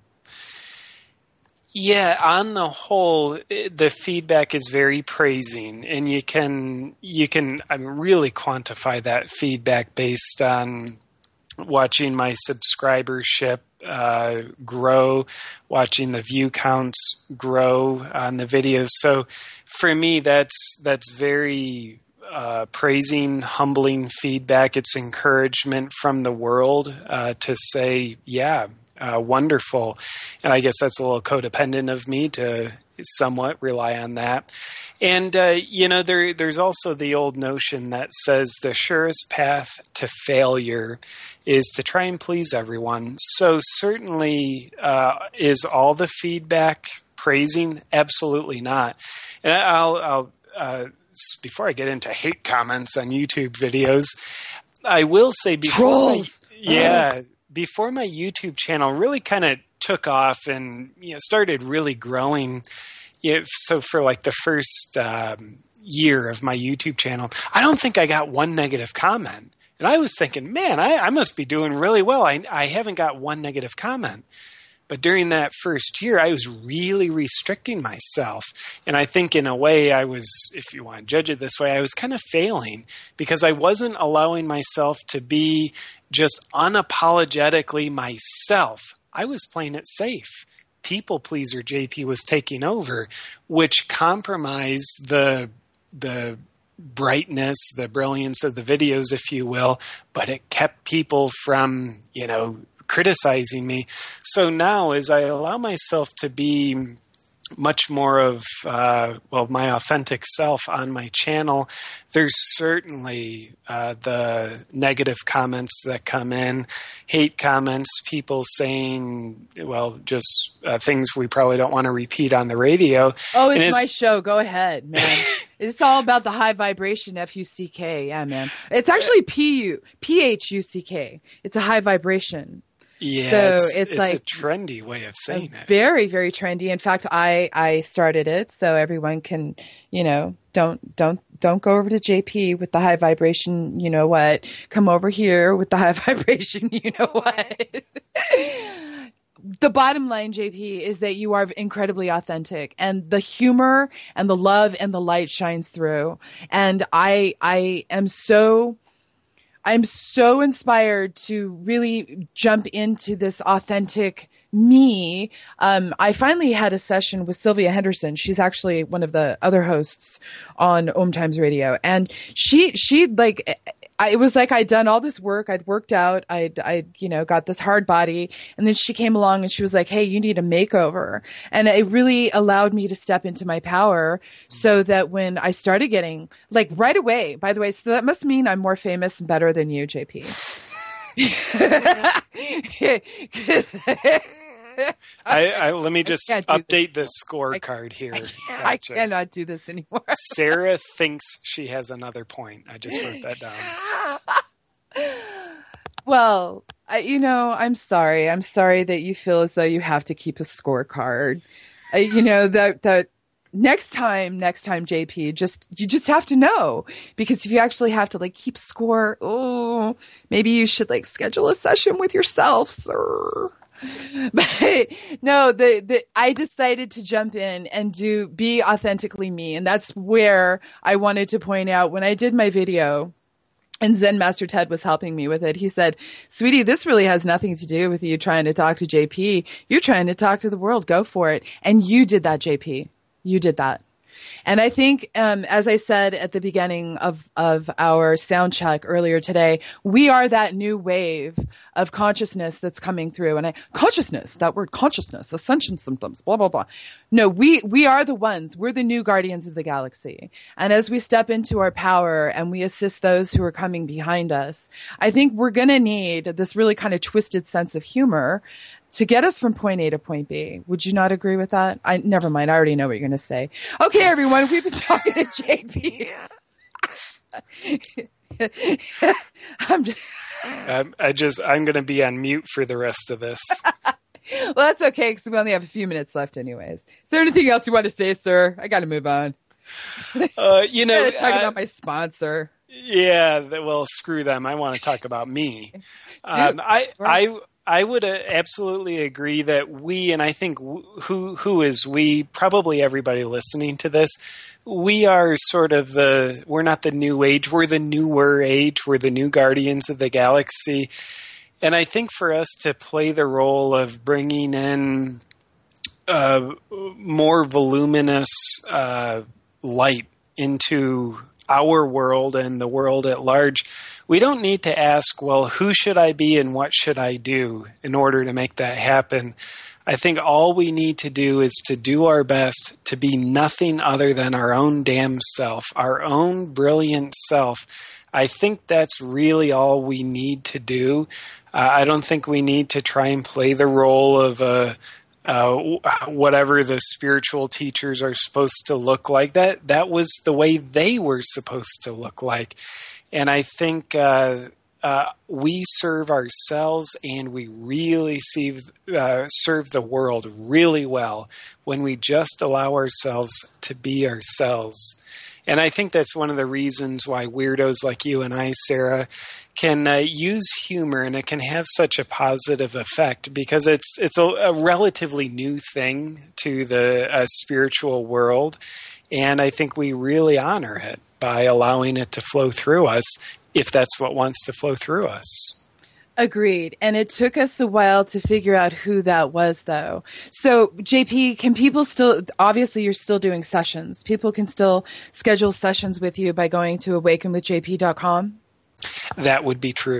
Yeah, on the whole, the feedback is very praising, and you can you can I mean, really quantify that feedback based on watching my subscribership uh, grow, watching the view counts grow on the videos. So for me, that's that's very uh, praising, humbling feedback. It's encouragement from the world uh, to say, yeah, uh, wonderful. And I guess that's a little codependent of me to somewhat rely on that. And, uh, you know, there, there's also the old notion that says the surest path to failure is to try and please everyone. So certainly uh, is all the feedback praising? Absolutely not. And I'll, I'll uh, before I get into hate comments on YouTube videos, I will say before my, yeah, before my YouTube channel really kind of took off and, you know, started really growing. You know, so for like the first um, year of my YouTube channel, I don't think I got one negative comment. And I was thinking, man, I, I must be doing really well. I, I haven't got one negative comment. But during that first year, I was really restricting myself. And I think in a way I was, if you want to judge it this way, I was kind of failing because I wasn't allowing myself to be just unapologetically myself. I was playing it safe. People pleaser J P was taking over, which compromised the the brightness, the brilliance of the videos, if you will, but it kept people from, you know, criticizing me. So now as I allow myself to be much more of, uh, well, my authentic self on my channel, there's certainly uh, the negative comments that come in, hate comments, people saying, well, just uh, things we probably don't want to repeat on the radio. Oh, it's, it's my show. Go ahead, man. It's all about the high vibration, F U C K. Yeah, man. It's actually P U, P H U C K. It's a high vibration. Yeah, so it's, it's, it's like a trendy way of saying it. Very, very trendy. In fact, I, I started it so everyone can, you know, don't don't don't go over to J P with the high vibration, you know what? Come over here with the high vibration, you know what? The bottom line, J P, is that you are incredibly authentic, and the humor and the love and the light shines through. And I I am so I'm so inspired to really jump into this authentic me. Um, I finally had a session with Sylvia Henderson. She's actually one of the other hosts on Om Times Radio. And she, she like, I, it was like I'd done all this work. I'd worked out. I'd, I, you know, got this hard body. And then she came along and she was like, hey, you need a makeover. And it really allowed me to step into my power so that when I started getting, like right away, by the way, so that must mean I'm more famous and better than you, J P. I, I let me just update this. the scorecard here. I, can't, gotcha. I cannot do this anymore. Sarah thinks she has another point. I just wrote that down. Well, I, you know, I'm sorry. I'm sorry that you feel as though you have to keep a scorecard. Uh, you know, that that next time, next time, J P, just you just have to know, because if you actually have to like keep score, oh, maybe you should like schedule a session with yourself, sir. But no, the, the I decided to jump in and do be authentically me, and that's where I wanted to point out when I did my video. And Zen Master Ted was helping me with it. He said, sweetie, this really has nothing to do with you trying to talk to J P. You're trying to talk to the world. Go for it. And you did that, J P. You did that. And I think, um, as I said at the beginning of, of our sound check earlier today, we are that new wave of consciousness that's coming through. And I, consciousness, that word consciousness, ascension symptoms, blah, blah, blah. No, we, we are the ones. We're the new guardians of the galaxy. And as we step into our power and we assist those who are coming behind us, I think we're going to need this really kind of twisted sense of humor to get us from point A to point B. Would you not agree with that? I never mind. I already know what you're going to say. Okay, everyone, we've been talking to J P. I'm just, um, I just, I'm going to be on mute for the rest of this. Well, that's okay, because we only have a few minutes left anyways. Is there anything else you want to say, sir? I got to move on. Uh, you know, I gotta talk uh, about my sponsor. Yeah, well, screw them. I want to talk about me. Um, I, I, I would uh, absolutely agree that we, and I think w- who who is we, probably everybody listening to this, we are sort of the, we're not the new age, we're the newer age, we're the new guardians of the galaxy. And I think for us to play the role of bringing in uh, more voluminous uh, light into our world and the world at large, we don't need to ask, well, who should I be and what should I do in order to make that happen? I think all we need to do is to do our best to be nothing other than our own damn self, our own brilliant self. I think that's really all we need to do. Uh, I don't think we need to try and play the role of a Uh, whatever the spiritual teachers are supposed to look like. That that was the way they were supposed to look like. And I think uh, uh, we serve ourselves, and we really see, uh, serve the world really well when we just allow ourselves to be ourselves. And I think that's one of the reasons why weirdos like you and I, Sarah, can uh, use humor, and it can have such a positive effect because it's it's a, a relatively new thing to the uh, spiritual world. And I think we really honor it by allowing it to flow through us, if that's what wants to flow through us. Agreed. And it took us a while to figure out who that was, though. So, J P, can people still, obviously you're still doing sessions. People can still schedule sessions with you by going to awaken with J P dot com? That would be true.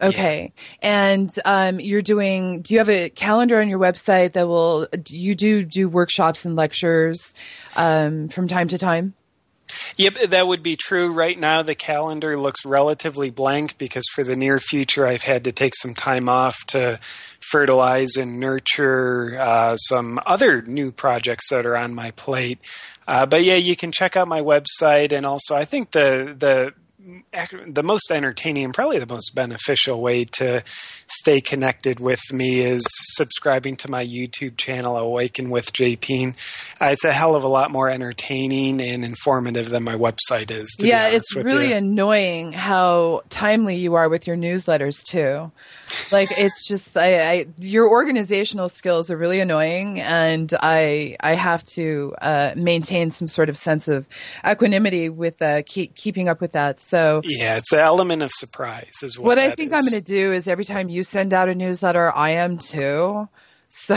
Okay. Yeah. And um, you're doing, do you have a calendar on your website that will, do you do do workshops and lectures um, from time to time? Yep, that would be true. Right now, the calendar looks relatively blank because for the near future, I've had to take some time off to fertilize and nurture uh, some other new projects that are on my plate. Uh, but yeah, you can check out my website, and also I think the the the most entertaining and probably the most beneficial way to stay connected with me is subscribing to my YouTube channel, Awaken with J P. Uh, it's a hell of a lot more entertaining and informative than my website is. To yeah, be it's with really you. annoying how timely you are with your newsletters too. Like it's just, I, I your organizational skills are really annoying, and I I have to uh, maintain some sort of sense of equanimity with uh, keep, keeping up with that. So yeah, it's the element of surprise is what. What I that think is. I'm going to do is every time you send out a newsletter, I am too. So.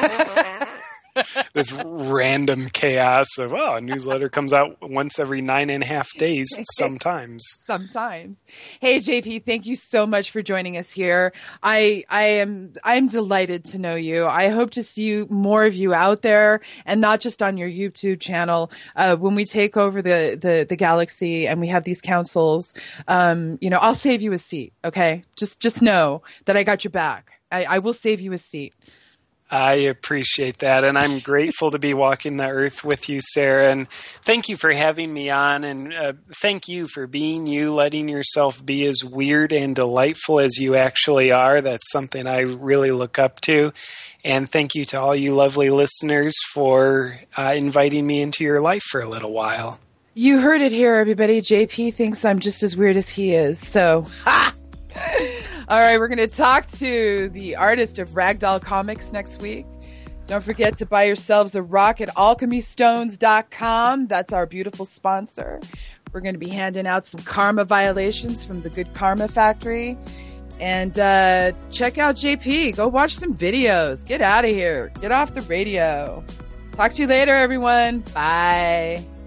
This random chaos of, oh, a newsletter comes out once every nine and a half days sometimes. Sometimes. Hey, J P, thank you so much for joining us here. I I am I'm delighted to know you. I hope to see you, more of you out there, and not just on your YouTube channel. Uh, when we take over the, the, the galaxy and we have these councils, um, you know, I'll save you a seat, okay? Just just know that I got your back. I, I will save you a seat. I appreciate that, and I'm grateful to be walking the earth with you, Sarah, and thank you for having me on, and uh, thank you for being you, letting yourself be as weird and delightful as you actually are. That's something I really look up to, and thank you to all you lovely listeners for uh, inviting me into your life for a little while. You heard it here, everybody. J P thinks I'm just as weird as he is, so ha! All right, we're going to talk to the artist of Ragdoll Comics next week. Don't forget to buy yourselves a rock at alchemy stones dot com. That's our beautiful sponsor. We're going to be handing out some karma violations from the Good Karma Factory. And uh, check out J P. Go watch some videos. Get out of here. Get off the radio. Talk to you later, everyone. Bye.